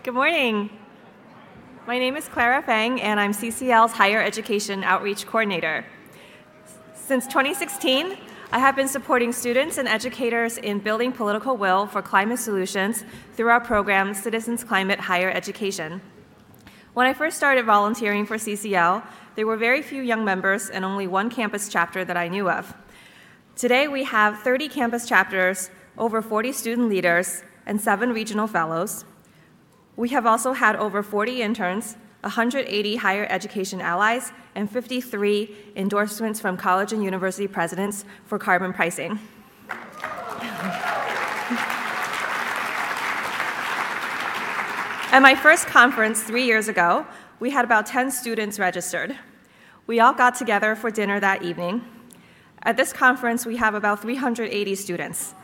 Good morning. My name is Clara Fang, and I'm CCL's Higher Education Outreach Coordinator. Since 2016, I have been supporting students and educators in building political will for climate solutions through our program, Citizens Climate Higher Education. When I first started volunteering for CCL, there were very few young members and only one campus chapter that I knew of. Today, we have 30 campus chapters, over 40 student leaders, and 7 regional fellows. We have also had over 40 interns, 180 higher education allies, and 53 endorsements from college and university presidents for carbon pricing. At my first conference 3 years ago, we had about 10 students registered. We all got together for dinner that evening. At this conference, we have about 380 students.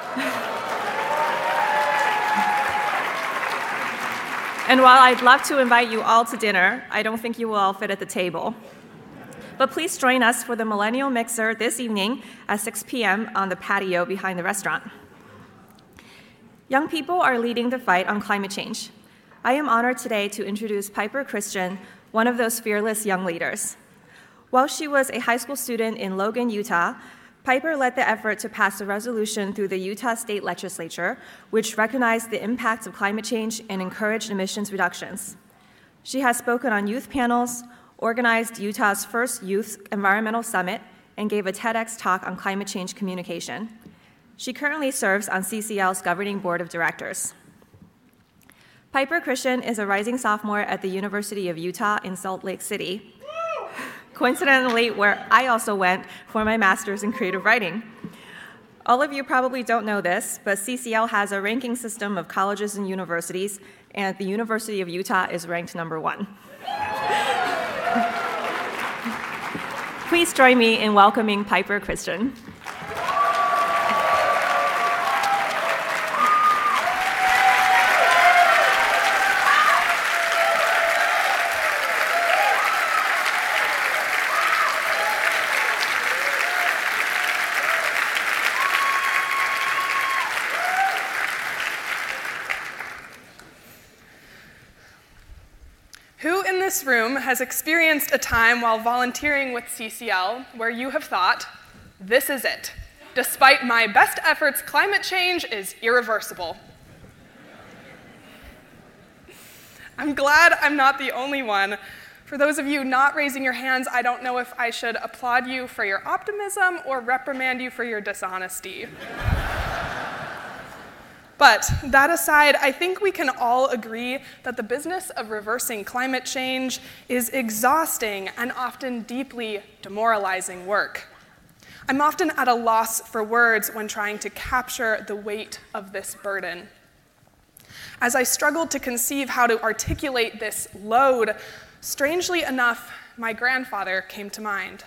And while I'd love to invite you all to dinner, I don't think you will all fit at the table. But please join us for the Millennial Mixer this evening at 6 p.m. on the patio behind the restaurant. Young people are leading the fight on climate change. I am honored today to introduce Piper Christian, one of those fearless young leaders. While she was a high school student in Logan, Utah, Piper led the effort to pass a resolution through the Utah State Legislature, which recognized the impacts of climate change and encouraged emissions reductions. She has spoken on youth panels, organized Utah's first Youth Environmental Summit, and gave a TEDx talk on climate change communication. She currently serves on CCL's governing board of directors. Piper Christian is a rising sophomore at the University of Utah in Salt Lake City, coincidentally where I also went for my master's in creative writing. All of you probably don't know this, but CCL has a ranking system of colleges and universities, and the University of Utah is ranked number 1. Please join me in welcoming Piper Christian. Who in this room has experienced a time while volunteering with CCL where you have thought, this is it. Despite my best efforts, climate change is irreversible? I'm glad I'm not the only one. For those of you not raising your hands, I don't know if I should applaud you for your optimism or reprimand you for your dishonesty. But that aside, I think we can all agree that the business of reversing climate change is exhausting and often deeply demoralizing work. I'm often at a loss for words when trying to capture the weight of this burden. As I struggled to conceive how to articulate this load, strangely enough, my grandfather came to mind.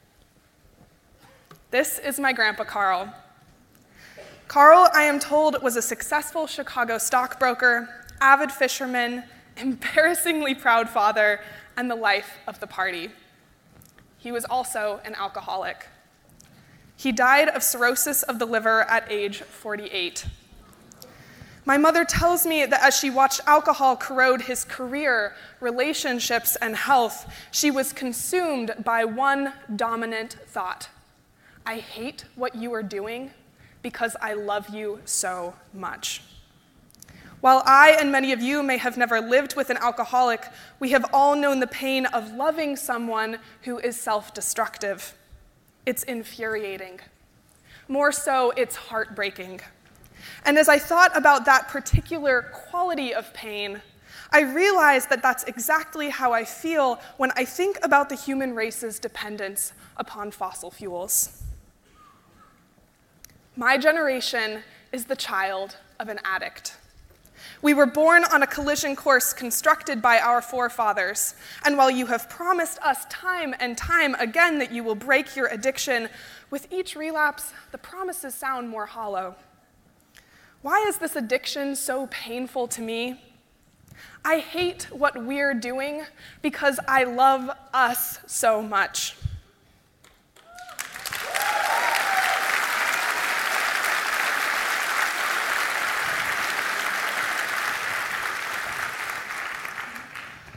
This is my grandpa Carl. Carl, I am told, was a successful Chicago stockbroker, avid fisherman, embarrassingly proud father, and the life of the party. He was also an alcoholic. He died of cirrhosis of the liver at age 48. My mother tells me that as she watched alcohol corrode his career, relationships, and health, she was consumed by one dominant thought: I hate what you are doing because I love you so much. While I and many of you may have never lived with an alcoholic, we have all known the pain of loving someone who is self-destructive. It's infuriating. More so, it's heartbreaking. And as I thought about that particular quality of pain, I realized that that's exactly how I feel when I think about the human race's dependence upon fossil fuels. My generation is the child of an addict. We were born on a collision course constructed by our forefathers, and while you have promised us time and time again that you will break your addiction, with each relapse, the promises sound more hollow. Why is this addiction so painful to me? I hate what we're doing because I love us so much.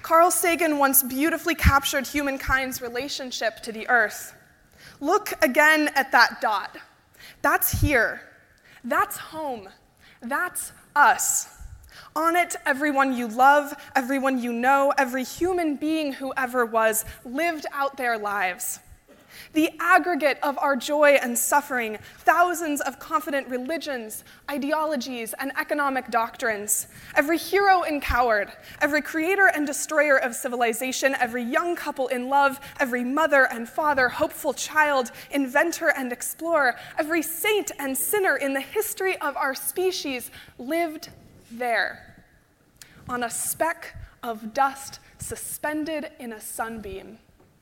Carl Sagan once beautifully captured humankind's relationship to the Earth. Look again at that dot. That's here. That's home. That's us. On it, everyone you love, everyone you know, every human being who ever was, lived out their lives. The aggregate of our joy and suffering, thousands of confident religions, ideologies, and economic doctrines, every hero and coward, every creator and destroyer of civilization, every young couple in love, every mother and father, hopeful child, inventor and explorer, every saint and sinner in the history of our species lived there, on a speck of dust suspended in a sunbeam.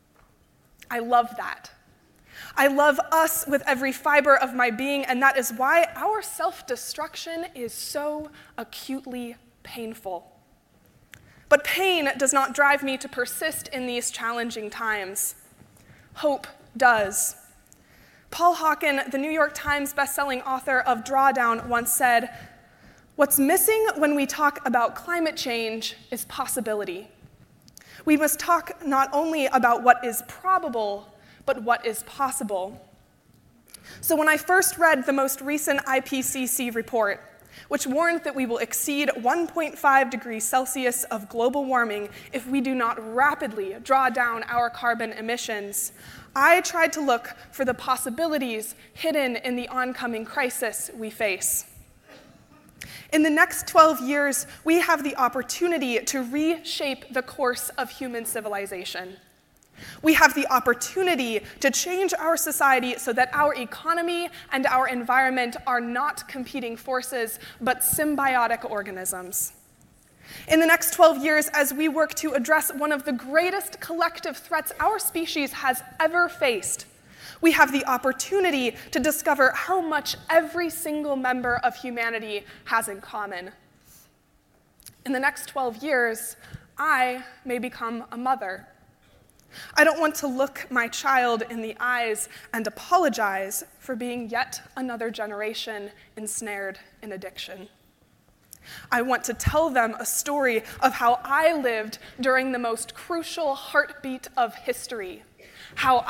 I love that. I love us with every fiber of my being, and that is why our self-destruction is so acutely painful. But pain does not drive me to persist in these challenging times. Hope does. Paul Hawken, the New York Times bestselling author of Drawdown, once said, "What's missing when we talk about climate change is possibility. We must talk not only about what is probable, but what is possible." So when I first read the most recent IPCC report, which warned that we will exceed 1.5 degrees Celsius of global warming if we do not rapidly draw down our carbon emissions, I tried to look for the possibilities hidden in the oncoming crisis we face. In the next 12 years, we have the opportunity to reshape the course of human civilization. We have the opportunity to change our society so that our economy and our environment are not competing forces, but symbiotic organisms. In the next 12 years, as we work to address one of the greatest collective threats our species has ever faced, we have the opportunity to discover how much every single member of humanity has in common. In the next 12 years, I may become a mother. I don't want to look my child in the eyes and apologize for being yet another generation ensnared in addiction. I want to tell them a story of how I lived during the most crucial heartbeat of history, how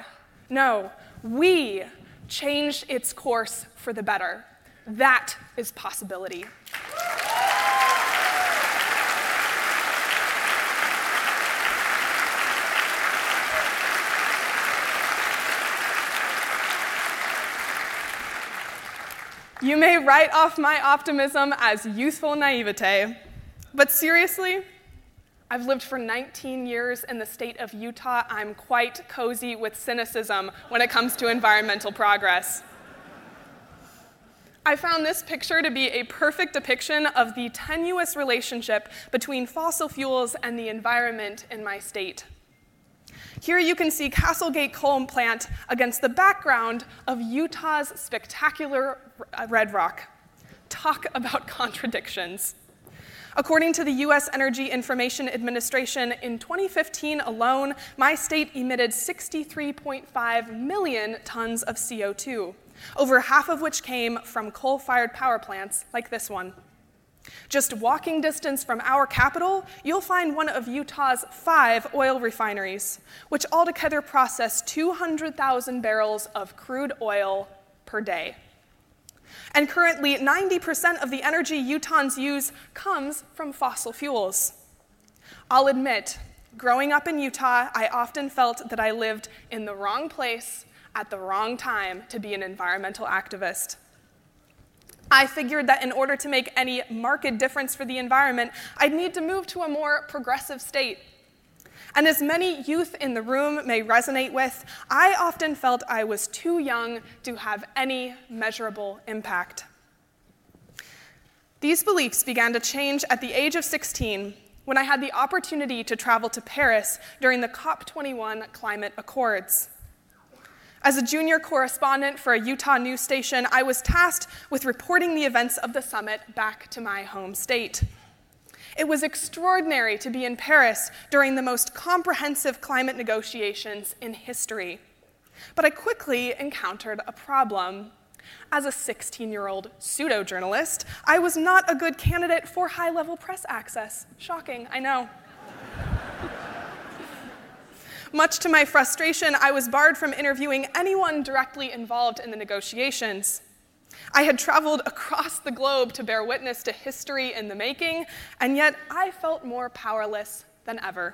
we changed its course for the better. That is possibility. You may write off my optimism as youthful naivete, but seriously, I've lived for 19 years in the state of Utah. I'm quite cozy with cynicism when it comes to environmental progress. I found this picture to be a perfect depiction of the tenuous relationship between fossil fuels and the environment in my state. Here you can see Castlegate Coal Plant against the background of Utah's spectacular red rock. Talk about contradictions. According to the U.S. Energy Information Administration, in 2015 alone, my state emitted 63.5 million tons of CO2, over half of which came from coal-fired power plants like this one. Just walking distance from our capital, you'll find one of Utah's 5 oil refineries, which altogether process 200,000 barrels of crude oil per day. And currently, 90% of the energy Utahns use comes from fossil fuels. I'll admit, growing up in Utah, I often felt that I lived in the wrong place at the wrong time to be an environmental activist. I figured that in order to make any marked difference for the environment, I'd need to move to a more progressive state. And as many youth in the room may resonate with, I often felt I was too young to have any measurable impact. These beliefs began to change at the age of 16 when I had the opportunity to travel to Paris during the COP21 Climate Accords. As a junior correspondent for a Utah news station, I was tasked with reporting the events of the summit back to my home state. It was extraordinary to be in Paris during the most comprehensive climate negotiations in history. But I quickly encountered a problem. As a 16-year-old pseudo-journalist, I was not a good candidate for high-level press access. Shocking, I know. Much to my frustration, I was barred from interviewing anyone directly involved in the negotiations. I had traveled across the globe to bear witness to history in the making, and yet I felt more powerless than ever.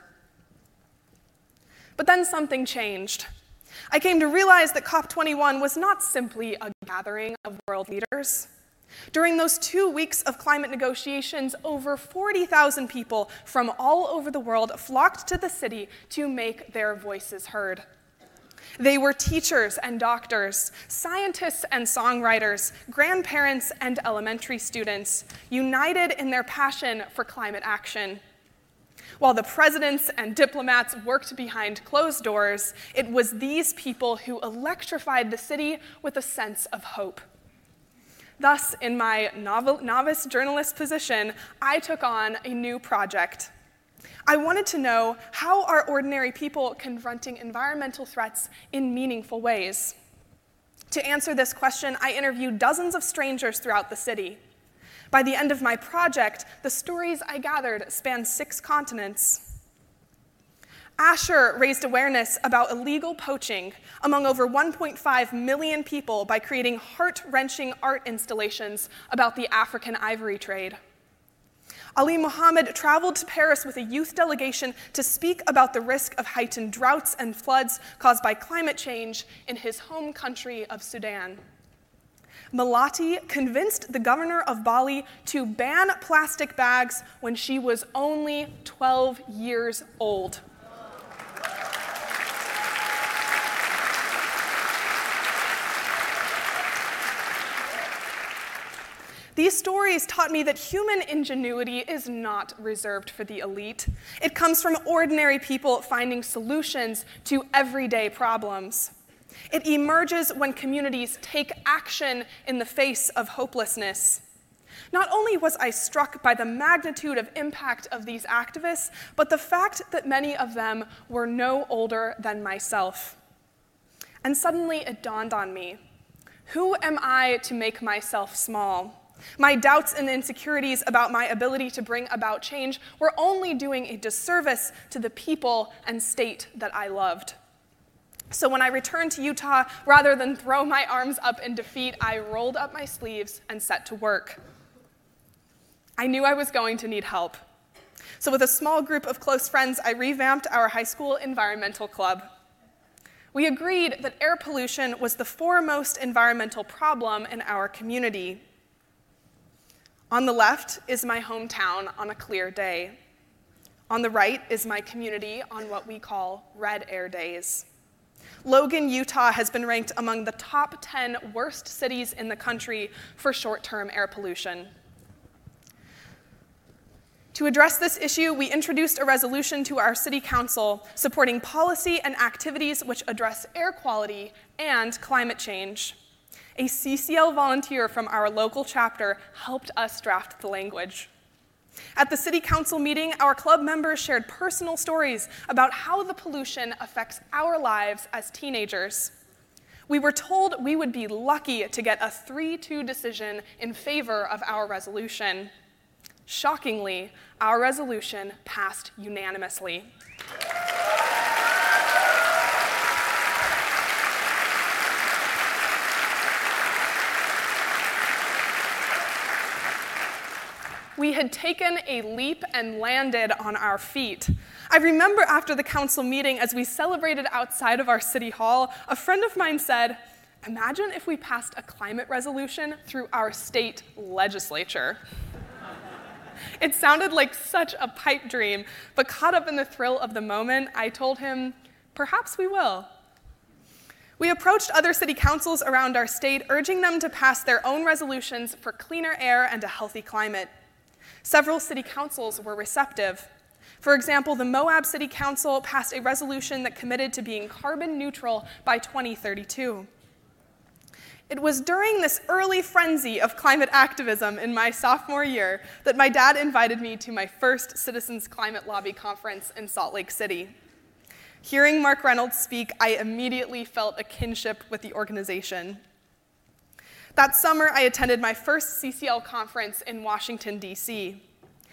But then something changed. I came to realize that COP21 was not simply a gathering of world leaders. During those 2 weeks of climate negotiations, over 40,000 people from all over the world flocked to the city to make their voices heard. They were teachers and doctors, scientists and songwriters, grandparents and elementary students, united in their passion for climate action. While the presidents and diplomats worked behind closed doors, it was these people who electrified the city with a sense of hope. Thus, in my novice journalist position, I took on a new project. I wanted to know how are ordinary people confronting environmental threats in meaningful ways. To answer this question, I interviewed dozens of strangers throughout the city. By the end of my project, the stories I gathered spanned 6 continents. Asher raised awareness about illegal poaching among over 1.5 million people by creating heart-wrenching art installations about the African ivory trade. Ali Mohammed traveled to Paris with a youth delegation to speak about the risk of heightened droughts and floods caused by climate change in his home country of Sudan. Melati convinced the governor of Bali to ban plastic bags when she was only 12 years old. These stories taught me that human ingenuity is not reserved for the elite. It comes from ordinary people finding solutions to everyday problems. It emerges when communities take action in the face of hopelessness. Not only was I struck by the magnitude of impact of these activists, but the fact that many of them were no older than myself. And suddenly it dawned on me, who am I to make myself small? My doubts and insecurities about my ability to bring about change were only doing a disservice to the people and state that I loved. So when I returned to Utah, rather than throw my arms up in defeat, I rolled up my sleeves and set to work. I knew I was going to need help. So with a small group of close friends, I revamped our high school environmental club. We agreed that air pollution was the foremost environmental problem in our community. On the left is my hometown on a clear day. On the right is my community on what we call red air days. Logan, Utah has been ranked among the top 10 worst cities in the country for short-term air pollution. To address this issue, we introduced a resolution to our city council supporting policy and activities which address air quality and climate change. A CCL volunteer from our local chapter helped us draft the language. At the city council meeting, our club members shared personal stories about how the pollution affects our lives as teenagers. We were told we would be lucky to get a 3-2 decision in favor of our resolution. Shockingly, our resolution passed unanimously. We had taken a leap and landed on our feet. I remember after the council meeting, as we celebrated outside of our city hall, a friend of mine said, "Imagine if we passed a climate resolution through our state legislature." It sounded like such a pipe dream, but caught up in the thrill of the moment, I told him, "Perhaps we will." We approached other city councils around our state, urging them to pass their own resolutions for cleaner air and a healthy climate. Several city councils were receptive. For example, the Moab City Council passed a resolution that committed to being carbon neutral by 2032. It was during this early frenzy of climate activism in my sophomore year that my dad invited me to my first Citizens Climate Lobby conference in Salt Lake City. Hearing Mark Reynolds speak, I immediately felt a kinship with the organization. That summer, I attended my first CCL conference in Washington, D.C.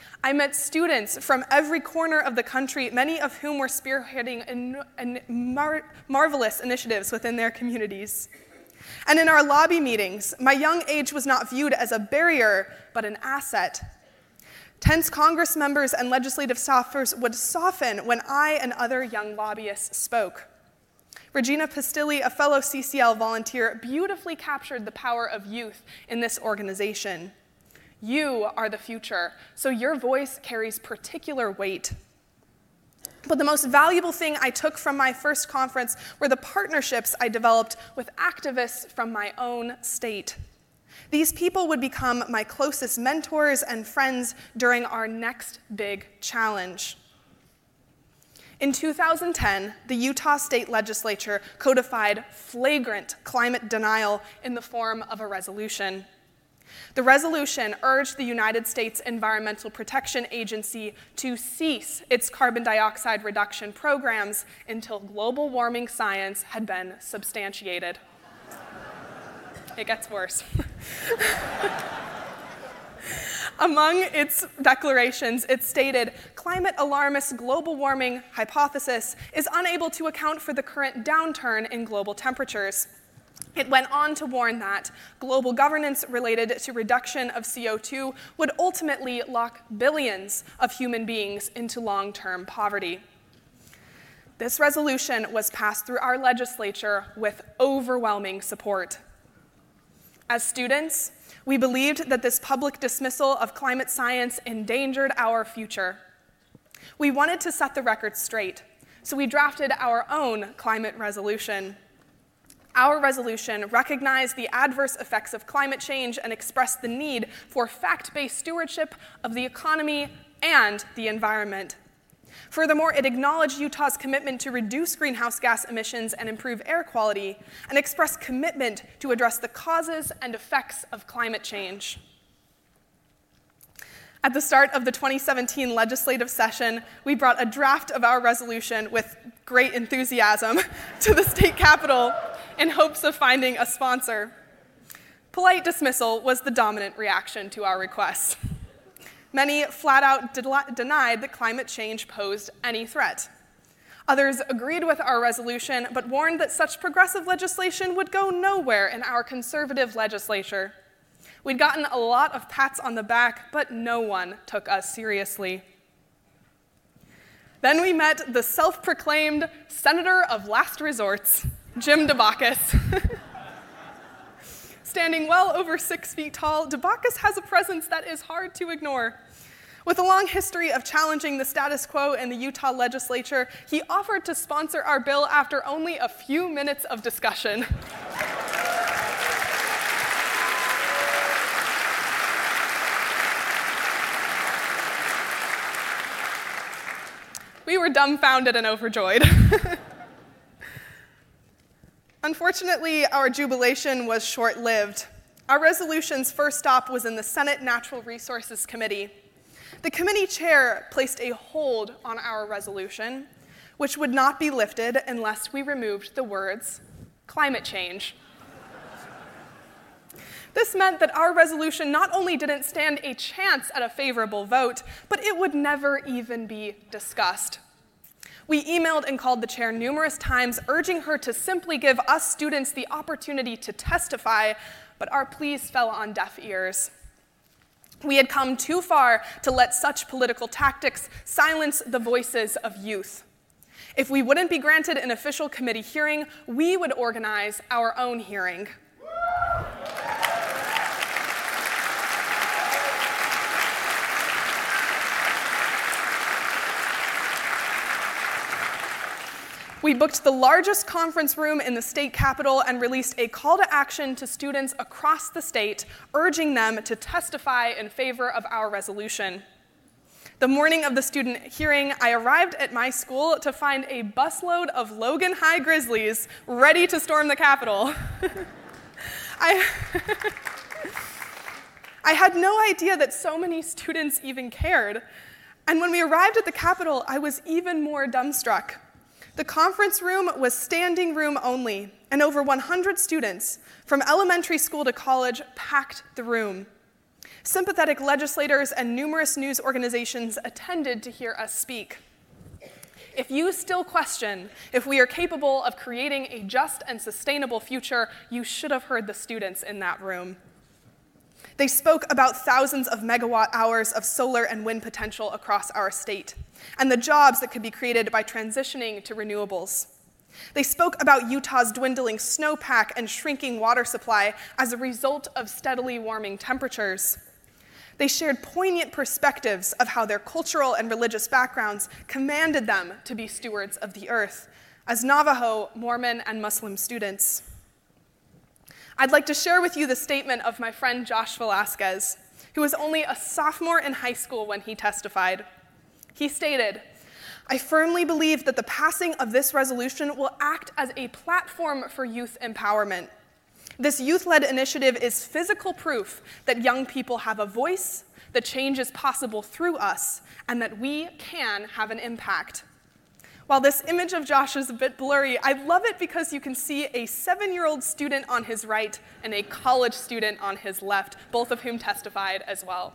I met students from every corner of the country, many of whom were spearheading marvelous initiatives within their communities. And in our lobby meetings, my young age was not viewed as a barrier, but an asset. Tense Congress members and legislative staffers would soften when I and other young lobbyists spoke. Regina Pastilli, a fellow CCL volunteer, beautifully captured the power of youth in this organization. You are the future, so your voice carries particular weight. But the most valuable thing I took from my first conference were the partnerships I developed with activists from my own state. These people would become my closest mentors and friends during our next big challenge. In 2010, the Utah State Legislature codified flagrant climate denial in the form of a resolution. The resolution urged the United States Environmental Protection Agency to cease its carbon dioxide reduction programs until global warming science had been substantiated. It gets worse. Among its declarations, it stated, climate alarmist global warming hypothesis is unable to account for the current downturn in global temperatures. It went on to warn that global governance related to reduction of CO2 would ultimately lock billions of human beings into long-term poverty. This resolution was passed through our legislature with overwhelming support. As students, we believed that this public dismissal of climate science endangered our future. We wanted to set the record straight, so we drafted our own climate resolution. Our resolution recognized the adverse effects of climate change and expressed the need for fact-based stewardship of the economy and the environment. Furthermore, it acknowledged Utah's commitment to reduce greenhouse gas emissions and improve air quality, and expressed commitment to address the causes and effects of climate change. At the start of the 2017 legislative session, we brought a draft of our resolution with great enthusiasm to the state capitol in hopes of finding a sponsor. Polite dismissal was the dominant reaction to our request. Many flat out denied that climate change posed any threat. Others agreed with our resolution, but warned that such progressive legislation would go nowhere in our conservative legislature. We'd gotten a lot of pats on the back, but no one took us seriously. Then we met the self-proclaimed senator of last resorts, Jim Debacus. Standing well over 6 feet tall, Debacus has a presence that is hard to ignore. With a long history of challenging the status quo in the Utah legislature, he offered to sponsor our bill after only a few minutes of discussion. We were dumbfounded and overjoyed. Unfortunately, our jubilation was short-lived. Our resolution's first stop was in the Senate Natural Resources Committee. The committee chair placed a hold on our resolution, which would not be lifted unless we removed the words, climate change. This meant that our resolution not only didn't stand a chance at a favorable vote, but it would never even be discussed. We emailed and called the chair numerous times, urging her to simply give us students the opportunity to testify, but our pleas fell on deaf ears. We had come too far to let such political tactics silence the voices of youth. If we wouldn't be granted an official committee hearing, we would organize our own hearing. We booked the largest conference room in the state capitol and released a call to action to students across the state, urging them to testify in favor of our resolution. The morning of the student hearing, I arrived at my school to find a busload of Logan High Grizzlies ready to storm the Capitol. I had no idea that so many students even cared. And when we arrived at the Capitol, I was even more dumbstruck. The conference room was standing room only, and over 100 students, from elementary school to college, packed the room. Sympathetic legislators and numerous news organizations attended to hear us speak. If you still question if we are capable of creating a just and sustainable future, you should have heard the students in that room. They spoke about thousands of megawatt hours of solar and wind potential across our state, and the jobs that could be created by transitioning to renewables. They spoke about Utah's dwindling snowpack and shrinking water supply as a result of steadily warming temperatures. They shared poignant perspectives of how their cultural and religious backgrounds commanded them to be stewards of the earth, as Navajo, Mormon, and Muslim students. I'd like to share with you the statement of my friend Josh Velasquez, who was only a sophomore in high school when he testified. He stated, "I firmly believe that the passing of this resolution will act as a platform for youth empowerment. This youth-led initiative is physical proof that young people have a voice, that change is possible through us, and that we can have an impact." While this image of Josh is a bit blurry, I love it because you can see a 7-year-old student on his right and a college student on his left, both of whom testified as well.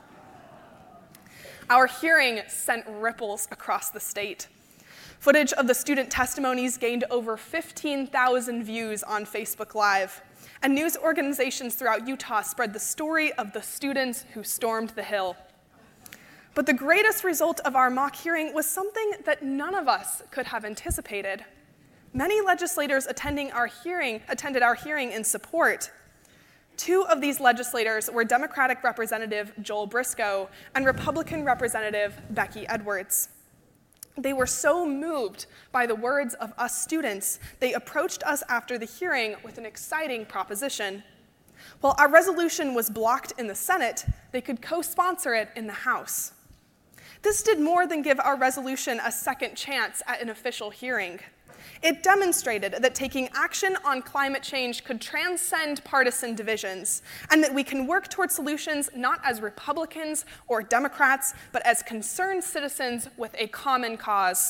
Our hearing sent ripples across the state. Footage of the student testimonies gained over 15,000 views on Facebook Live, and news organizations throughout Utah spread the story of the students who stormed the Hill. But the greatest result of our mock hearing was something that none of us could have anticipated. Many legislators attended our hearing in support. 2 of these legislators were Democratic Representative Joel Briscoe and Republican Representative Becky Edwards. They were so moved by the words of us students, they approached us after the hearing with an exciting proposition. While our resolution was blocked in the Senate, they could co-sponsor it in the House. This did more than give our resolution a second chance at an official hearing. It demonstrated that taking action on climate change could transcend partisan divisions, and that we can work toward solutions not as Republicans or Democrats, but as concerned citizens with a common cause.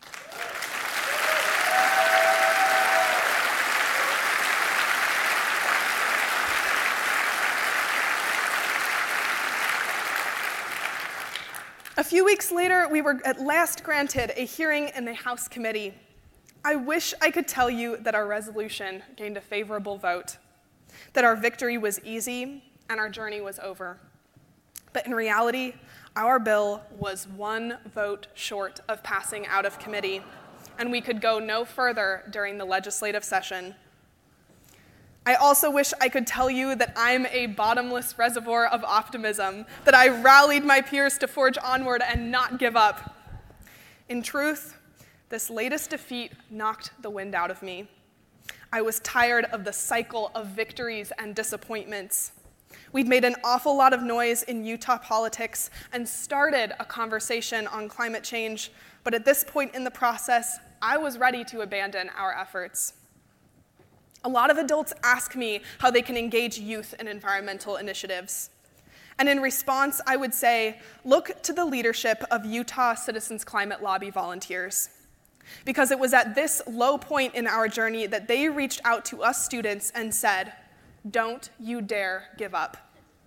A few weeks later, we were at last granted a hearing in the House committee. I wish I could tell you that our resolution gained a favorable vote, that our victory was easy and our journey was over. But in reality, our bill was 1 vote short of passing out of committee, and we could go no further during the legislative session. I also wish I could tell you that I'm a bottomless reservoir of optimism, that I rallied my peers to forge onward and not give up. In truth, this latest defeat knocked the wind out of me. I was tired of the cycle of victories and disappointments. We'd made an awful lot of noise in Utah politics and started a conversation on climate change, but at this point in the process, I was ready to abandon our efforts. A lot of adults ask me how they can engage youth in environmental initiatives. And in response, I would say, look to the leadership of Utah Citizens Climate Lobby volunteers. Because it was at this low point in our journey that they reached out to us students and said, "Don't you dare give up."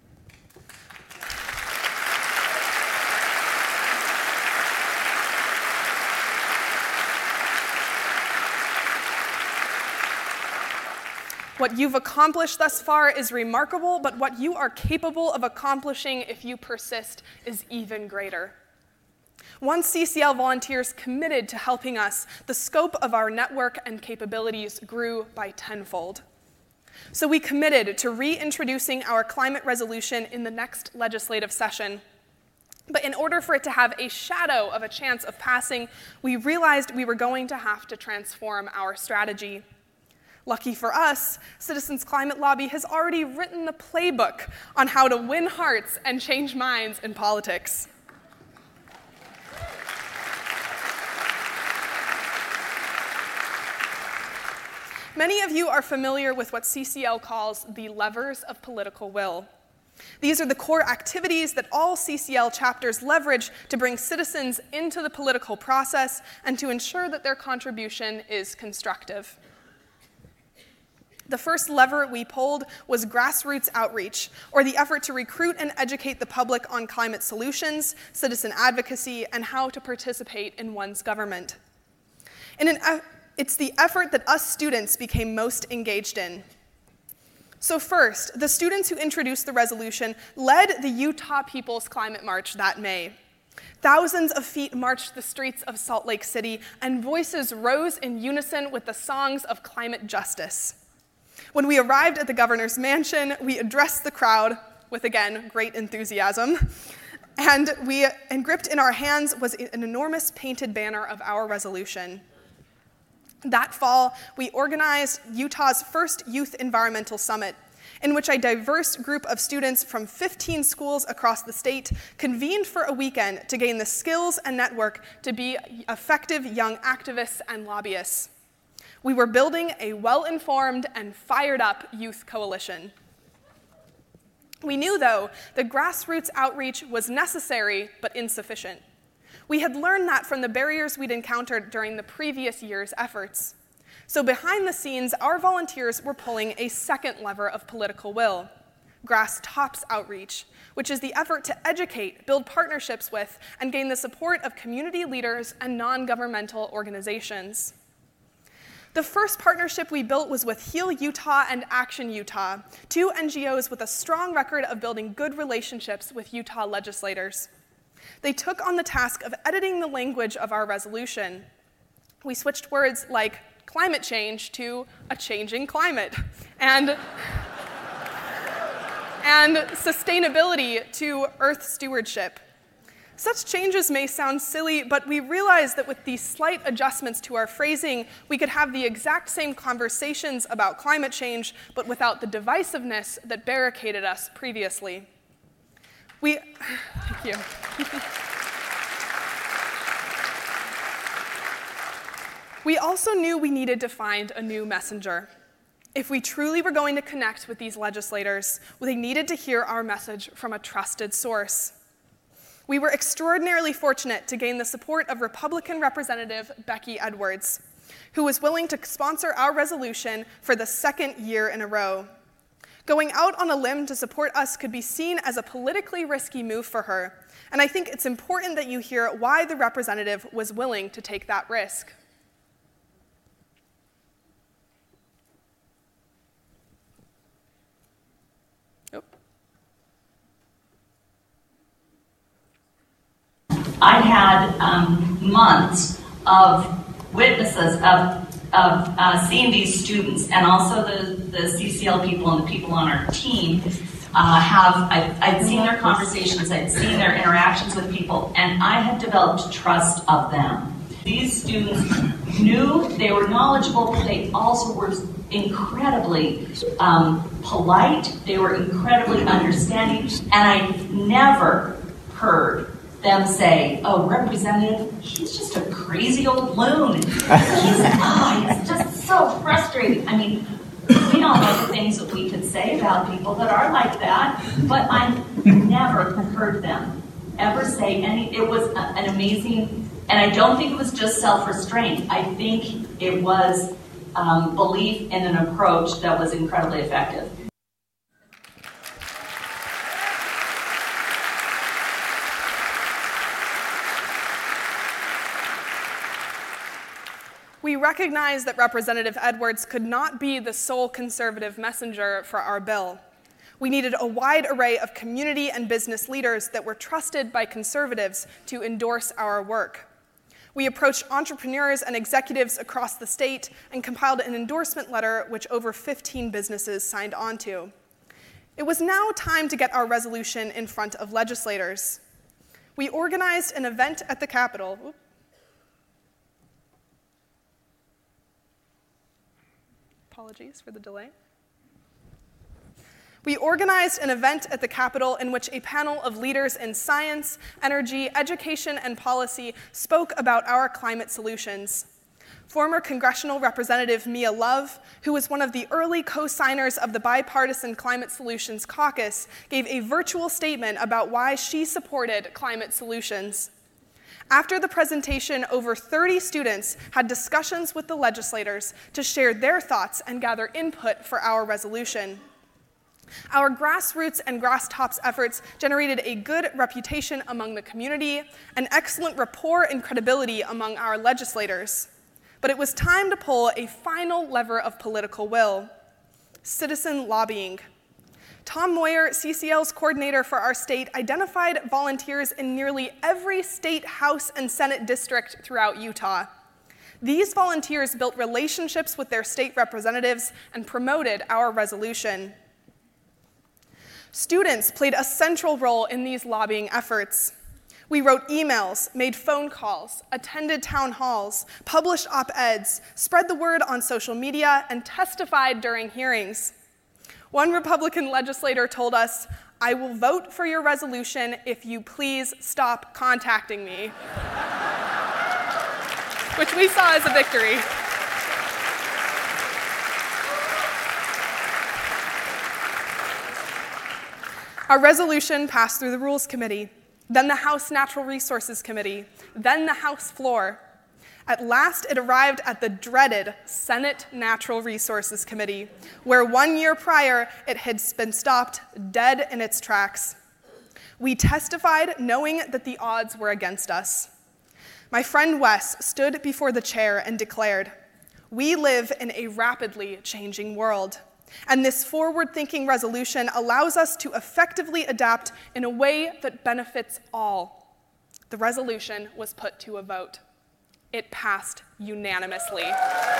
What you've accomplished thus far is remarkable, but what you are capable of accomplishing if you persist is even greater. Once CCL volunteers committed to helping us, the scope of our network and capabilities grew by tenfold. So we committed to reintroducing our climate resolution in the next legislative session. But in order for it to have a shadow of a chance of passing, we realized we were going to have to transform our strategy. Lucky for us, Citizens Climate Lobby has already written the playbook on how to win hearts and change minds in politics. Many of you are familiar with what CCL calls the levers of political will. These are the core activities that all CCL chapters leverage to bring citizens into the political process and to ensure that their contribution is constructive. The first lever we pulled was grassroots outreach, or the effort to recruit and educate the public on climate solutions, citizen advocacy, and how to participate in one's government. It's the effort that us students became most engaged in. So first, the students who introduced the resolution led the Utah People's Climate March that May. Thousands of feet marched the streets of Salt Lake City, and voices rose in unison with the songs of climate justice. When we arrived at the governor's mansion, we addressed the crowd with, again, great enthusiasm, and gripped in our hands was an enormous painted banner of our resolution. That fall, we organized Utah's first Youth Environmental Summit, in which a diverse group of students from 15 schools across the state convened for a weekend to gain the skills and network to be effective young activists and lobbyists. We were building a well-informed and fired-up youth coalition. We knew, though, that grassroots outreach was necessary but insufficient. We had learned that from the barriers we'd encountered during the previous year's efforts. So behind the scenes, our volunteers were pulling a second lever of political will, Grass Tops Outreach, which is the effort to educate, build partnerships with, and gain the support of community leaders and non-governmental organizations. The first partnership we built was with Heal Utah and Action Utah, two NGOs with a strong record of building good relationships with Utah legislators. They took on the task of editing the language of our resolution. We switched words like climate change to a changing climate, and sustainability to earth stewardship. Such changes may sound silly, but we realized that with these slight adjustments to our phrasing, we could have the exact same conversations about climate change, but without the divisiveness that barricaded us previously. Thank you. We also knew we needed to find a new messenger. If we truly were going to connect with these legislators, they needed to hear our message from a trusted source. We were extraordinarily fortunate to gain the support of Republican Representative Becky Edwards, who was willing to sponsor our resolution for the second year in a row. Going out on a limb to support us could be seen as a politically risky move for her, and I think it's important that you hear why the representative was willing to take that risk. I had months of witnesses of seeing these students, and also the CCL people and the people on our team I'd seen their conversations, I'd seen their interactions with people, and I had developed trust of them. These students knew, they were knowledgeable, but they also were incredibly polite, they were incredibly understanding, and I never heard them say, oh, Representative, he's just a crazy old loon. He's just so frustrating. I mean, we don't know the things that we could say about people that are like that, but I never heard them ever say any. It was an amazing, and I don't think it was just self-restraint. I think it was belief in an approach that was incredibly effective. We recognize that Representative Edwards could not be the sole conservative messenger for our bill. We needed a wide array of community and business leaders that were trusted by conservatives to endorse our work. We approached entrepreneurs and executives across the state and compiled an endorsement letter which over 15 businesses signed on to. It was now time to get our resolution in front of legislators. We organized an event at the Capitol. Apologies for the delay. We organized an event at the Capitol in which a panel of leaders in science, energy, education, and policy spoke about our climate solutions. Former Congressional Representative Mia Love, who was one of the early co-signers of the Bipartisan Climate Solutions Caucus, gave a virtual statement about why she supported climate solutions. After the presentation, over 30 students had discussions with the legislators to share their thoughts and gather input for our resolution. Our grassroots and grasstops efforts generated a good reputation among the community, an excellent rapport and credibility among our legislators. But it was time to pull a final lever of political will: citizen lobbying. Tom Moyer, CCL's coordinator for our state, identified volunteers in nearly every state House and Senate district throughout Utah. These volunteers built relationships with their state representatives and promoted our resolution. Students played a central role in these lobbying efforts. We wrote emails, made phone calls, attended town halls, published op-eds, spread the word on social media, and testified during hearings. One Republican legislator told us, "I will vote for your resolution if you please stop contacting me," which we saw as a victory. Our resolution passed through the Rules Committee, then the House Natural Resources Committee, then the House floor. At last, it arrived at the dreaded Senate Natural Resources Committee, where 1 year prior, it had been stopped dead in its tracks. We testified knowing that the odds were against us. My friend Wes stood before the chair and declared, "We live in a rapidly changing world, and this forward-thinking resolution allows us to effectively adapt in a way that benefits all." The resolution was put to a vote. It passed unanimously.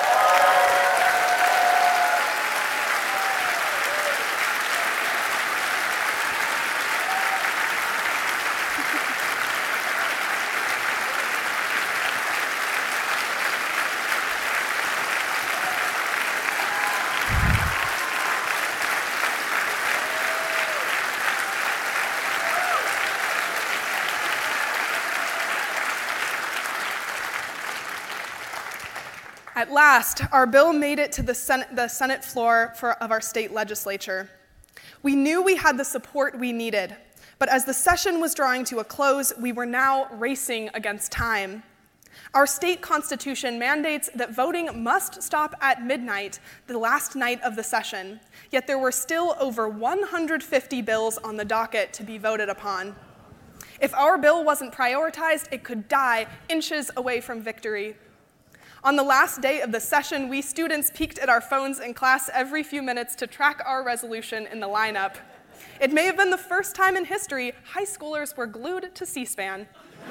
At last, our bill made it to the Senate floor of our state legislature. We knew we had the support we needed, but as the session was drawing to a close, we were now racing against time. Our state constitution mandates that voting must stop at midnight, the last night of the session, yet there were still over 150 bills on the docket to be voted upon. If our bill wasn't prioritized, it could die inches away from victory. On the last day of the session, we students peeked at our phones in class every few minutes to track our resolution in the lineup. It may have been the first time in history high schoolers were glued to C-SPAN.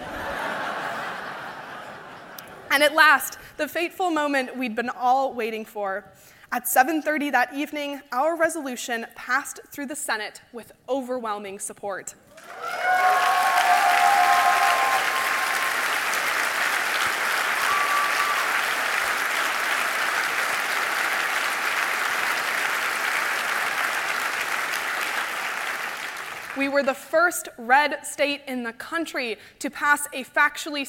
And at last, the fateful moment we'd been all waiting for. At 7:30 that evening, our resolution passed through the Senate with overwhelming support. We were the first red state in the country to pass a factually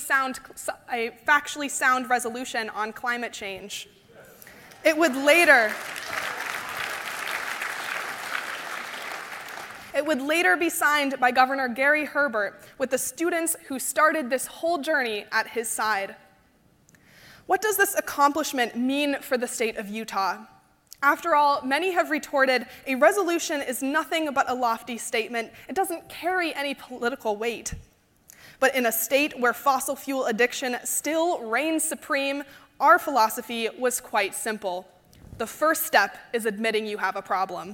sound resolution on climate change. It would later be signed by Governor Gary Herbert with the students who started this whole journey at his side. What does this accomplishment mean for the state of Utah? After all, many have retorted, a resolution is nothing but a lofty statement. It doesn't carry any political weight. But in a state where fossil fuel addiction still reigns supreme, our philosophy was quite simple. The first step is admitting you have a problem.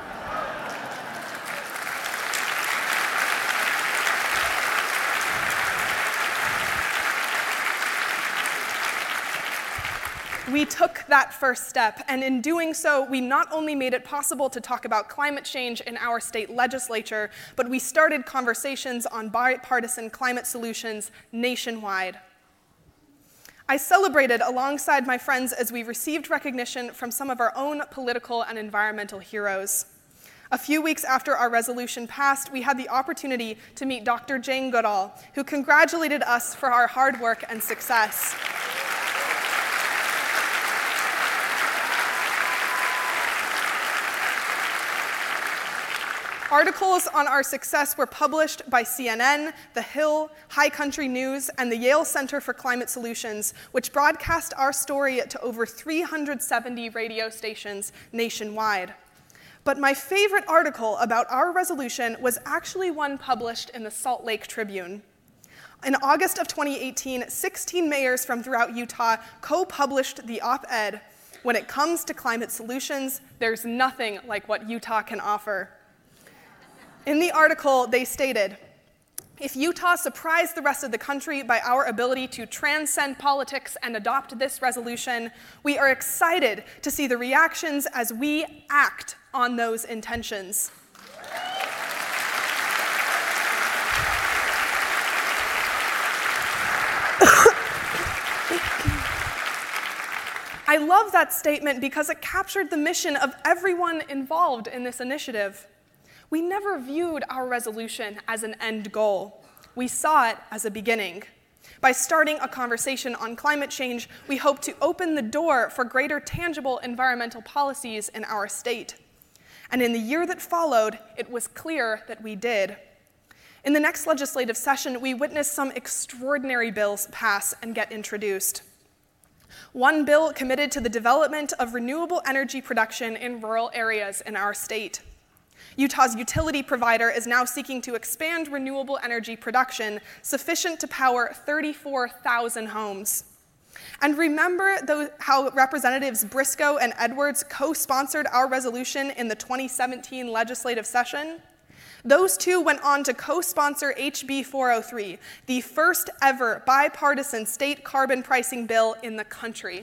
We took that first step, and in doing so, we not only made it possible to talk about climate change in our state legislature, but we started conversations on bipartisan climate solutions nationwide. I celebrated alongside my friends as we received recognition from some of our own political and environmental heroes. A few weeks after our resolution passed, we had the opportunity to meet Dr. Jane Goodall, who congratulated us for our hard work and success. Articles on our success were published by CNN, The Hill, High Country News, and the Yale Center for Climate Solutions, which broadcast our story to over 370 radio stations nationwide. But my favorite article about our resolution was actually one published in the Salt Lake Tribune. In August of 2018, 16 mayors from throughout Utah co-published the op-ed, "When it comes to climate solutions, there's nothing like what Utah can offer." In the article, they stated, "If Utah surprised the rest of the country by our ability to transcend politics and adopt this resolution, we are excited to see the reactions as we act on those intentions." I love that statement because it captured the mission of everyone involved in this initiative. We never viewed our resolution as an end goal. We saw it as a beginning. By starting a conversation on climate change, we hope to open the door for greater tangible environmental policies in our state. And in the year that followed, it was clear that we did. In the next legislative session, we witnessed some extraordinary bills pass and get introduced. One bill committed to the development of renewable energy production in rural areas in our state. Utah's utility provider is now seeking to expand renewable energy production sufficient to power 34,000 homes. And remember how Representatives Briscoe and Edwards co-sponsored our resolution in the 2017 legislative session? Those two went on to co-sponsor HB 403, the first ever bipartisan state carbon pricing bill in the country.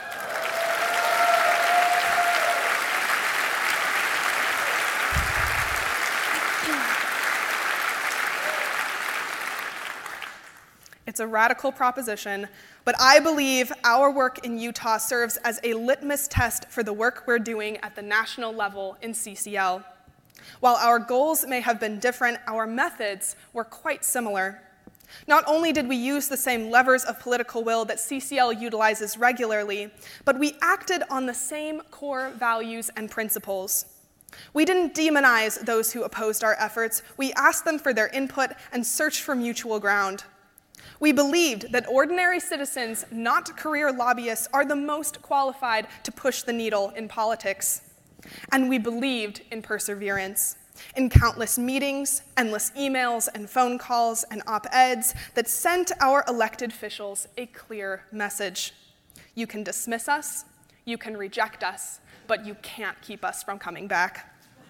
It's a radical proposition, but I believe our work in Utah serves as a litmus test for the work we're doing at the national level in CCL. While our goals may have been different, our methods were quite similar. Not only did we use the same levers of political will that CCL utilizes regularly, but we acted on the same core values and principles. We didn't demonize those who opposed our efforts. We asked them for their input and searched for mutual ground. We believed that ordinary citizens, not career lobbyists, are the most qualified to push the needle in politics. And we believed in perseverance, in countless meetings, endless emails and phone calls and op-eds that sent our elected officials a clear message. You can dismiss us, you can reject us, but you can't keep us from coming back.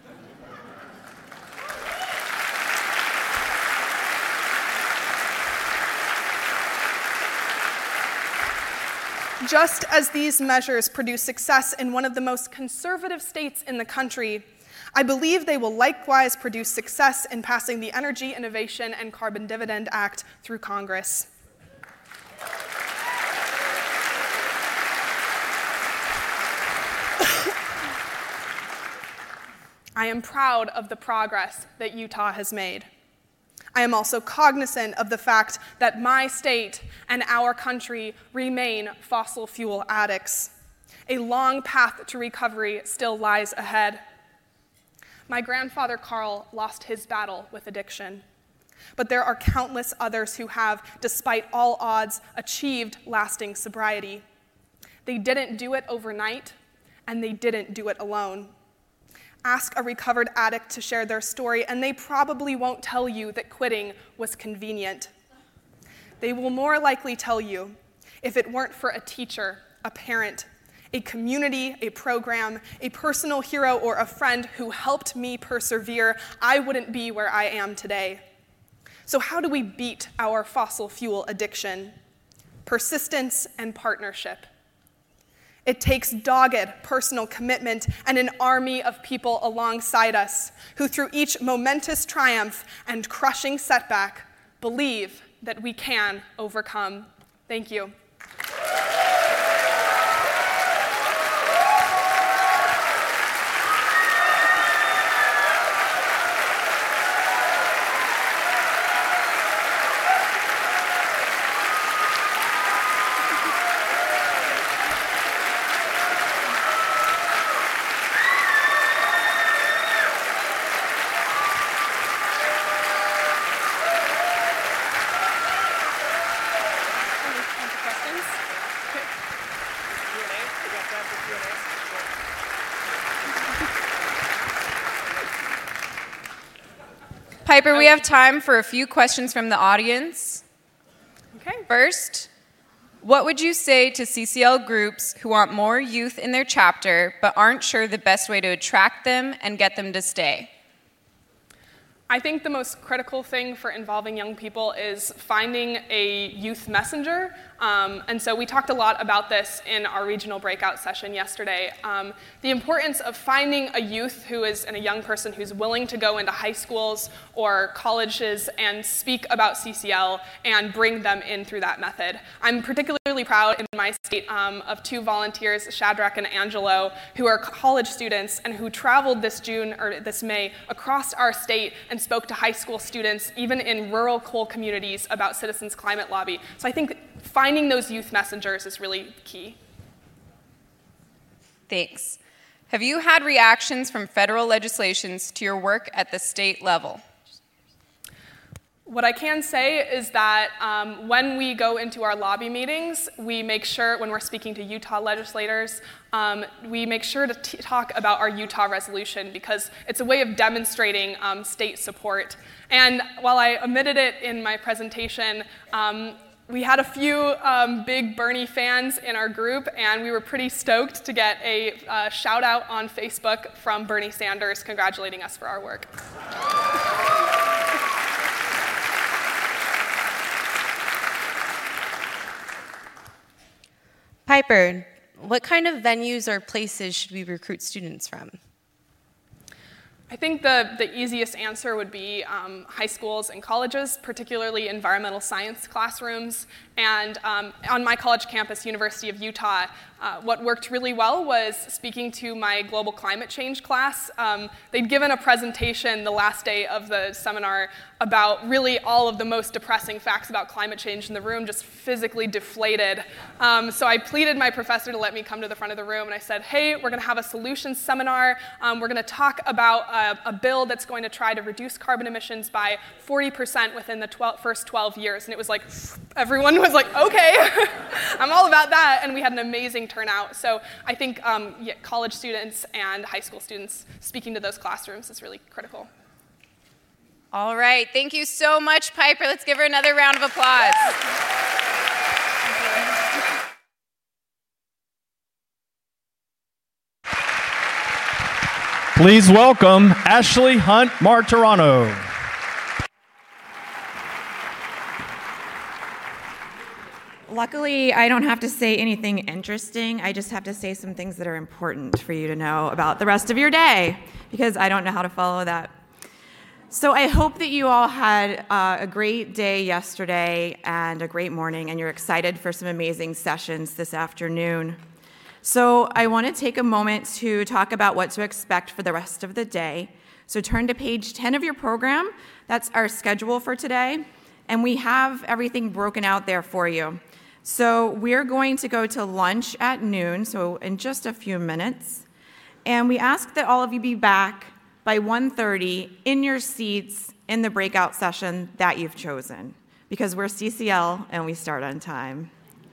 Just as these measures produce success in one of the most conservative states in the country, I believe they will likewise produce success in passing the Energy Innovation and Carbon Dividend Act through Congress. I am proud of the progress that Utah has made. I am also cognizant of the fact that my state and our country remain fossil fuel addicts. A long path to recovery still lies ahead. My grandfather Carl lost his battle with addiction, but there are countless others who have, despite all odds, achieved lasting sobriety. They didn't do it overnight, and they didn't do it alone. Ask a recovered addict to share their story, and they probably won't tell you that quitting was convenient. They will more likely tell you, if it weren't for a teacher, a parent, a community, a program, a personal hero, or a friend who helped me persevere, I wouldn't be where I am today. So how do we beat our fossil fuel addiction? Persistence and partnership. It takes dogged personal commitment and an army of people alongside us who, through each momentous triumph and crushing setback, believe that we can overcome. Thank you. Piper, we have time for a few questions from the audience. Okay. First, what would you say to CCL groups who want more youth in their chapter but aren't sure the best way to attract them and get them to stay? I think the most critical thing for involving young people is finding a youth messenger. And so we talked a lot about this in our regional breakout session yesterday. The importance of finding a youth and a young person who's willing to go into high schools or colleges and speak about CCL and bring them in through that method. I'm particularly proud in my state of two volunteers, Shadrach and Angelo, who are college students and who traveled this May across our state and spoke to high school students, even in rural coal communities, about Citizens Climate Lobby. So I think finding those youth messengers is really key. Thanks. Have you had reactions from federal legislations to your work at the state level? What I can say is that when we go into our lobby meetings, we make sure, when we're speaking to Utah legislators, we make sure to talk about our Utah resolution because it's a way of demonstrating state support. And while I omitted it in my presentation, we had a few big Bernie fans in our group, and we were pretty stoked to get a shout out on Facebook from Bernie Sanders congratulating us for our work. Piper, what kind of venues or places should we recruit students from? I think the easiest answer would be high schools and colleges, particularly environmental science classrooms. And on my college campus, University of Utah, what worked really well was speaking to my global climate change class. They'd given a presentation the last day of the seminar about really all of the most depressing facts about climate change, and the room just physically deflated. So I pleaded my professor to let me come to the front of the room, and I said, hey, we're going to have a solutions seminar. We're going to talk about a bill that's going to try to reduce carbon emissions by 40% within the first 12 years. And it was like, everyone was like, okay, I'm all about that. And we had an amazing turnout. So I think college students and high school students speaking to those classrooms is really critical. All right, thank you so much, Piper. Let's give her another round of applause. Please welcome Ashley Hunt Martirano. Luckily, I don't have to say anything interesting. I just have to say some things that are important for you to know about the rest of your day, because I don't know how to follow that. So I hope that you all had a great day yesterday and a great morning, and you're excited for some amazing sessions this afternoon. So I want to take a moment to talk about what to expect for the rest of the day. So turn to page 10 of your program. That's our schedule for today, and we have everything broken out there for you. So we're going to go to lunch at noon, so in just a few minutes, and we ask that all of you be back by 1:30 in your seats in the breakout session that you've chosen, because we're CCL and we start on time.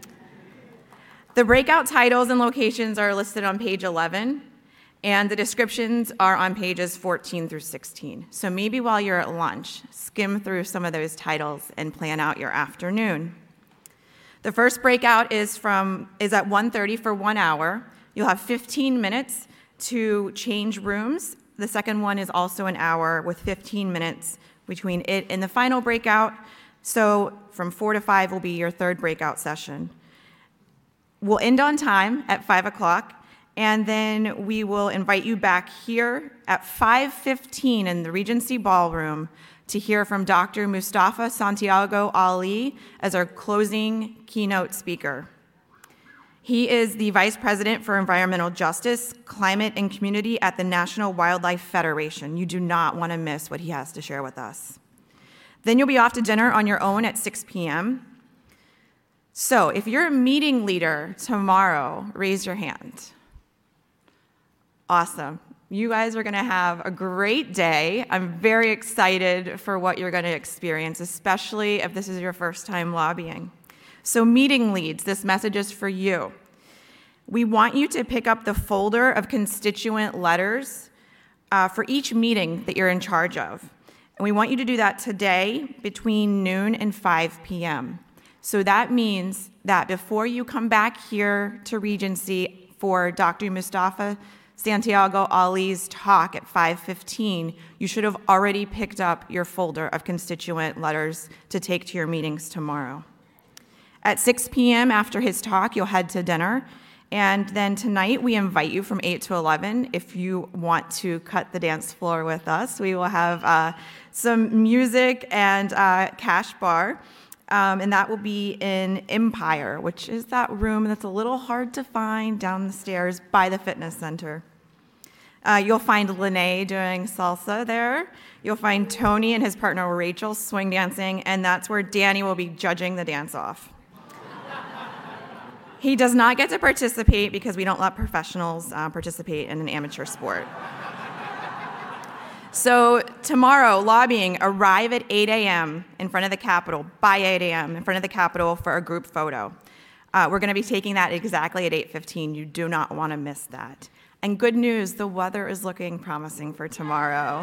The breakout titles and locations are listed on page 11, and the descriptions are on pages 14 through 16. So maybe while you're at lunch, skim through some of those titles and plan out your afternoon. The first breakout is at 1:30 for 1 hour. You'll have 15 minutes to change rooms. The second one is also an hour with 15 minutes between it and the final breakout. So from 4 to 5 will be your third breakout session. We'll end on time at 5 o'clock, and then we will invite you back here at 5:15 in the Regency Ballroom to hear from Dr. Mustafa Santiago Ali as our closing keynote speaker. He is the Vice President for Environmental Justice, Climate, and Community at the National Wildlife Federation. You do not want to miss what he has to share with us. Then you'll be off to dinner on your own at 6 p.m. So if you're a meeting leader tomorrow, raise your hand. Awesome. You guys are going to have a great day. I'm very excited for what you're going to experience, especially if this is your first time lobbying. So meeting leads, this message is for you. We want you to pick up the folder of constituent letters for each meeting that you're in charge of. And we want you to do that today between noon and 5 p.m. So that means that before you come back here to Regency for Dr. Mustafa Santiago Ali's talk at 5:15, you should have already picked up your folder of constituent letters to take to your meetings tomorrow. At 6 p.m. after his talk, you'll head to dinner. And then tonight, we invite you from 8 to 11 if you want to cut the dance floor with us. We will have some music and cash bar, and that will be in Empire, which is that room that's a little hard to find down the stairs by the fitness center. You'll find Lene doing salsa there. You'll find Tony and his partner Rachel swing dancing, and that's where Danny will be judging the dance-off. He does not get to participate because we don't let professionals participate in an amateur sport. So tomorrow, lobbying, arrive at 8 a.m. in front of the Capitol, by 8 a.m. in front of the Capitol for a group photo. We're going to be taking that exactly at 8:15. You do not want to miss that. And good news, the weather is looking promising for tomorrow.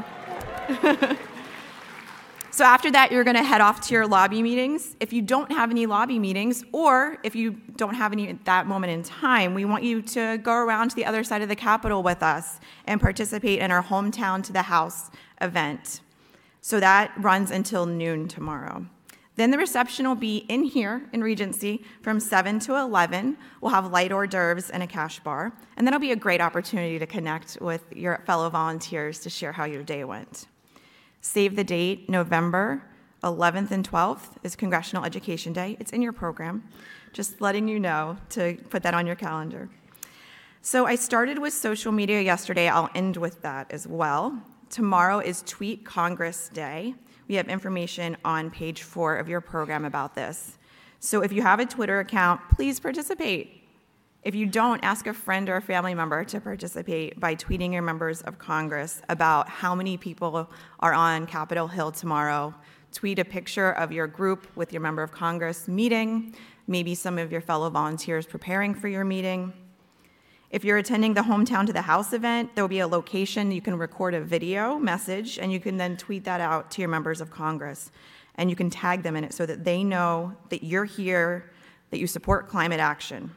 So after that, you're going to head off to your lobby meetings. If you don't have any lobby meetings, or if you don't have any at that moment in time, we want you to go around to the other side of the Capitol with us and participate in our Hometown to the House event. So that runs until noon tomorrow. Then the reception will be in here in Regency from 7 to 11. We'll have light hors d'oeuvres and a cash bar. And that'll be a great opportunity to connect with your fellow volunteers to share how your day went. Save the date, November 11th and 12th is Congressional Education Day. It's in your program. Just letting you know to put that on your calendar. So I started with social media yesterday. I'll end with that as well. Tomorrow is Tweet Congress Day. We have information on page 4 of your program about this. So if you have a Twitter account, please participate. If you don't, ask a friend or a family member to participate by tweeting your members of Congress about how many people are on Capitol Hill tomorrow. Tweet a picture of your group with your member of Congress meeting, maybe some of your fellow volunteers preparing for your meeting. If you're attending the Hometown to the House event, there will be a location you can record a video message, and you can then tweet that out to your members of Congress. And you can tag them in it so that they know that you're here, that you support climate action.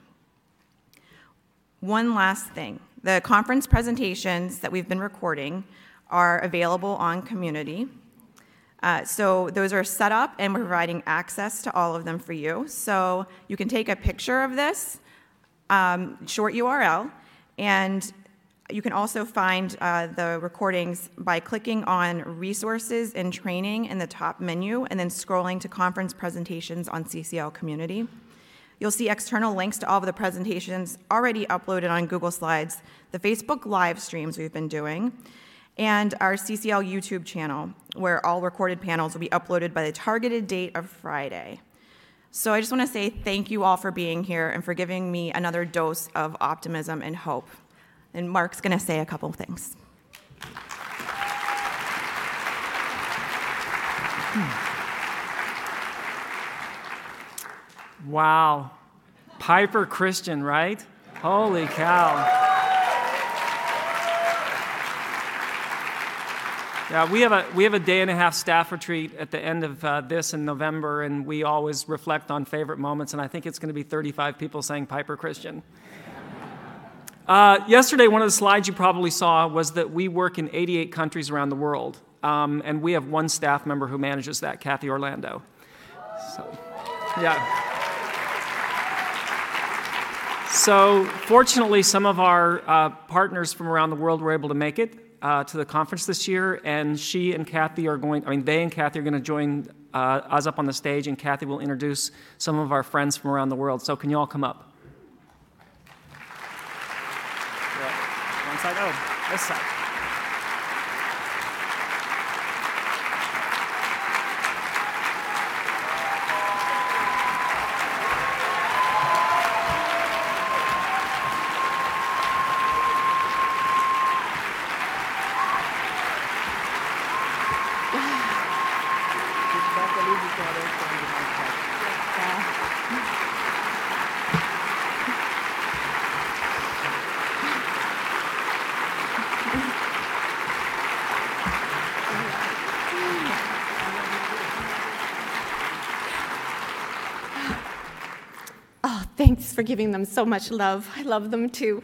One last thing. The conference presentations that we've been recording are available on Community. So those are set up, and we're providing access to all of them for you. So you can take a picture of this, short URL, and you can also find the recordings by clicking on Resources and Training in the top menu and then scrolling to Conference Presentations on CCL Community. You'll see external links to all of the presentations already uploaded on Google Slides, the Facebook live streams we've been doing, and our CCL YouTube channel, where all recorded panels will be uploaded by the targeted date of Friday. So I just want to say thank you all for being here and for giving me another dose of optimism and hope. And Mark's going to say a couple of things. Wow. Piper Christian, right? Holy cow. Yeah, we have a day and a half staff retreat at the end of this in November, and we always reflect on favorite moments, and I think it's going to be 35 people saying Piper Christian. Yesterday, one of the slides you probably saw was that we work in 88 countries around the world, and we have one staff member who manages that, Kathy Orlando. So, yeah. So fortunately, some of our partners from around the world were able to make it to the conference this year, and they and Kathy are going to join us up on the stage, and Kathy will introduce some of our friends from around the world. So can you all come up? One side, oh, this side. thanks for giving them so much love. I love them too.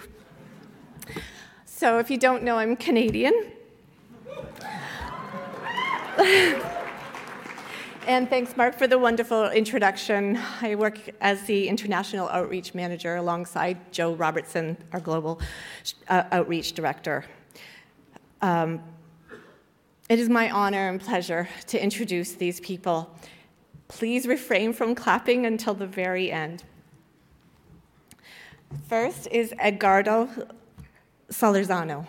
So if you don't know, I'm Canadian. And thanks, Mark, for the wonderful introduction. I work as the International Outreach Manager alongside Joe Robertson, our Global Outreach Director. It is my honor and pleasure to introduce these people. Please refrain from clapping until the very end. First is Edgardo Solorzano.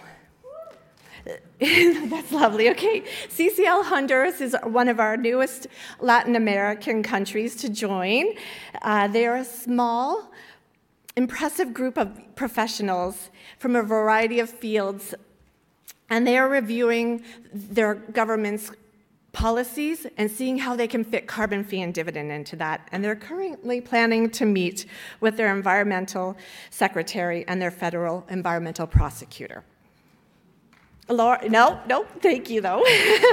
That's lovely. Okay. CCL Honduras is one of our newest Latin American countries to join. They are a small, impressive group of professionals from a variety of fields, and they are reviewing their government's policies and seeing how they can fit carbon fee and dividend into that. And they're currently planning to meet with their environmental secretary and their federal environmental prosecutor. Laura, no, thank you though.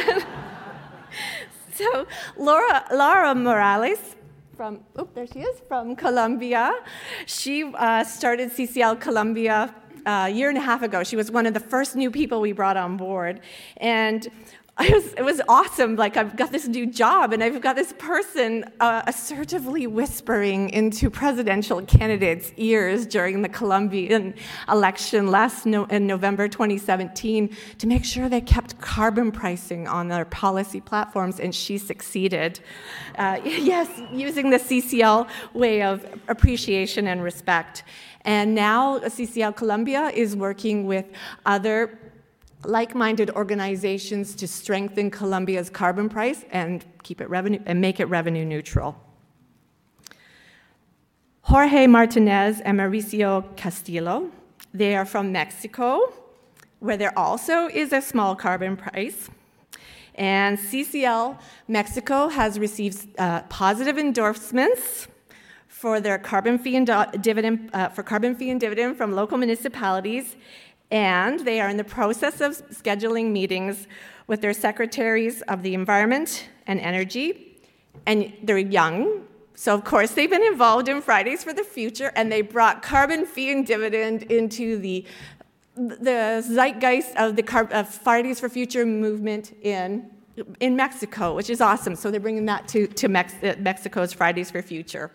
So Laura Morales there she is, from Colombia. She started CCL Colombia a year and a half ago. She was one of the first new people we brought on board. And it was awesome. Like, I've got this new job, and I've got this person assertively whispering into presidential candidates' ears during the Colombian election in November 2017 to make sure they kept carbon pricing on their policy platforms, and she succeeded. Yes, using the CCL way of appreciation and respect. And now CCL Colombia is working with other like-minded organizations to strengthen Colombia's carbon price and make it revenue neutral. Jorge Martinez and Mauricio Castillo, they are from Mexico, where there also is a small carbon price. And CCL Mexico has received positive endorsements for their carbon fee and dividend from local municipalities. And they are in the process of scheduling meetings with their secretaries of the Environment and Energy. And they're young, so of course they've been involved in Fridays for the Future, and they brought carbon fee and dividend into the zeitgeist of the Fridays for Future movement in Mexico, which is awesome. So they're bringing that to Mexico's Fridays for Future.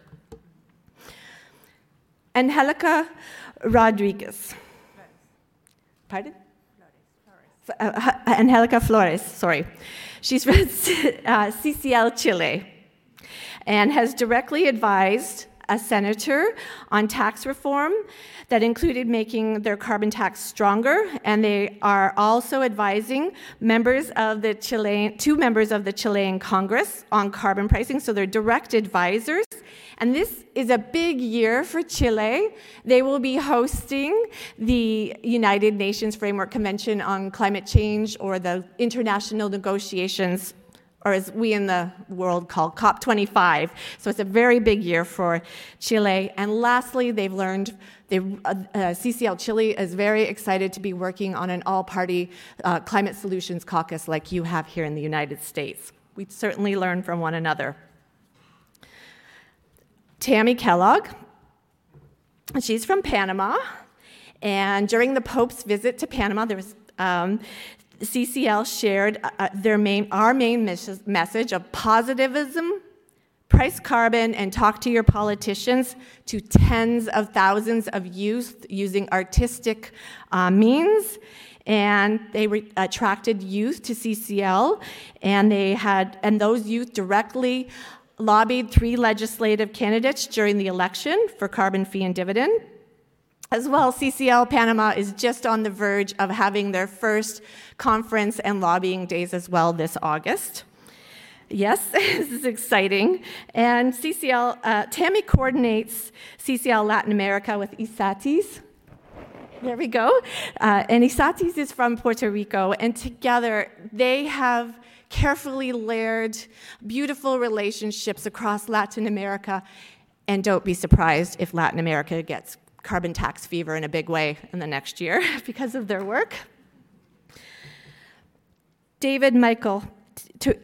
Angelica Rodriguez. Pardon? Angelica Flores, sorry. She's from CCL Chile and has directly advised a senator on tax reform that included making their carbon tax stronger, and they are also advising two members of the Chilean Congress on carbon pricing, so they're direct advisors. And this is a big year for Chile. They will be hosting the United Nations Framework Convention on Climate Change, or the international negotiations, or as we in the world call COP25. So it's a very big year for Chile. And lastly, CCL Chile is very excited to be working on an all-party climate solutions caucus like you have here in the United States. We certainly learn from one another. Tammy Kellogg, she's from Panama, and during the Pope's visit to Panama, there was CCL shared our main message of positivism, price carbon, and talk to your politicians to tens of thousands of youth using artistic means. And they attracted youth to CCL, and those youth directly lobbied 3 legislative candidates during the election for carbon fee and dividend. As well, CCL Panama is just on the verge of having their first conference and lobbying days as well this August. Yes, this is exciting. And Tammy coordinates CCL Latin America with ISATIS. There we go. And ISATIS is from Puerto Rico, and together they have carefully layered, beautiful relationships across Latin America. And don't be surprised if Latin America gets carbon tax fever in a big way in the next year because of their work. David Michael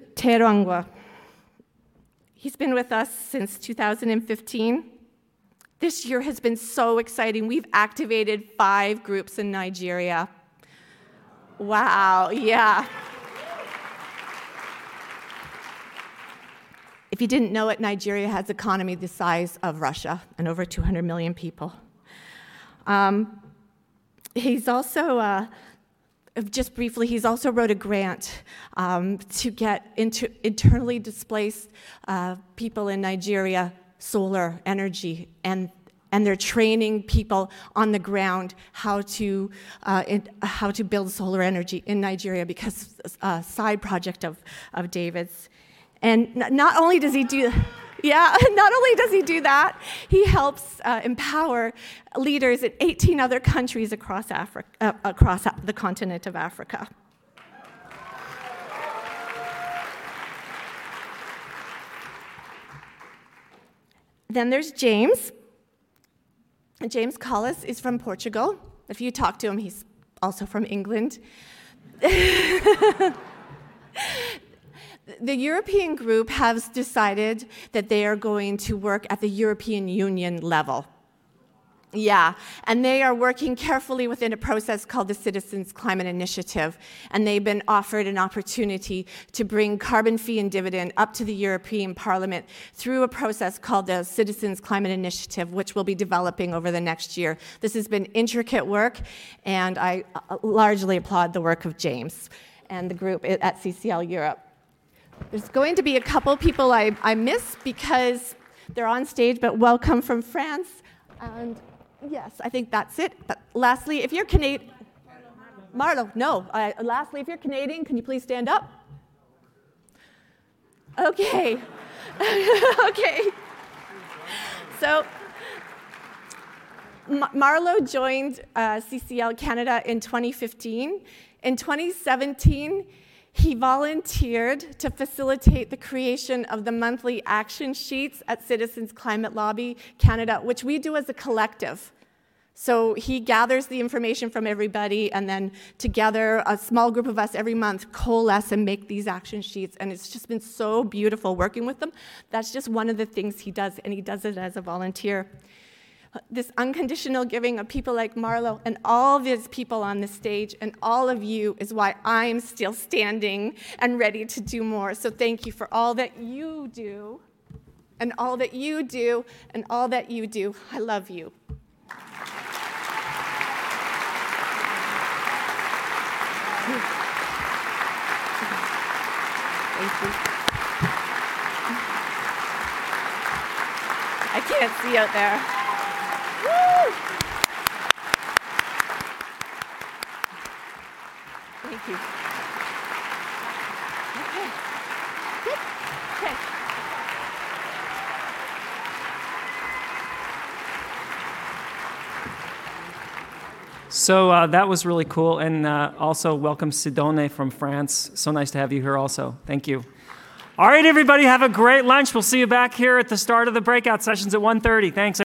Terangua. He's been with us since 2015. This year has been so exciting. We've activated 5 groups in Nigeria. Wow, yeah. If you didn't know it, Nigeria has an economy the size of Russia and over 200 million people. He's also, just briefly, he's also wrote a grant to get internally displaced people in Nigeria solar energy, and they're training people on the ground how to build solar energy in Nigeria, because a side project of David's. And not only does he do that, he helps empower leaders in 18 other countries across the continent of Africa. Then there's James. James Collis is from Portugal. If you talk to him, he's also from England. The European group has decided that they are going to work at the European Union level. Yeah, and they are working carefully within a process called the Citizens Climate Initiative, and they've been offered an opportunity to bring carbon fee and dividend up to the European Parliament through a process called the Citizens Climate Initiative, which we'll be developing over the next year. This has been intricate work, and I largely applaud the work of James and the group at CCL Europe. There's going to be a couple people I miss because they're on stage, but welcome from France. And yes, I think that's it. But lastly, if you're Canadian, Marlo, no. Lastly, if you're Canadian, can you please stand up? Okay. Okay. So Marlo joined CCL Canada in 2015. In 2017, he volunteered to facilitate the creation of the monthly action sheets at Citizens Climate Lobby Canada, which we do as a collective. So he gathers the information from everybody, and then together, a small group of us every month coalesce and make these action sheets, and it's just been so beautiful working with them. That's just one of the things he does, and he does it as a volunteer. This unconditional giving of people like Marlo and all these people on the stage and all of you is why I'm still standing and ready to do more. So thank you for all that you do, and all that you do, and all that you do. I love you. Thank you. I can't see out there. Woo! Thank you. Okay. Good. Okay. So that was really cool, and also welcome Sidone from France. So nice to have you here also. Thank you. All right, everybody, have a great lunch. We'll see you back here at the start of the breakout sessions at 1:30. Thanks.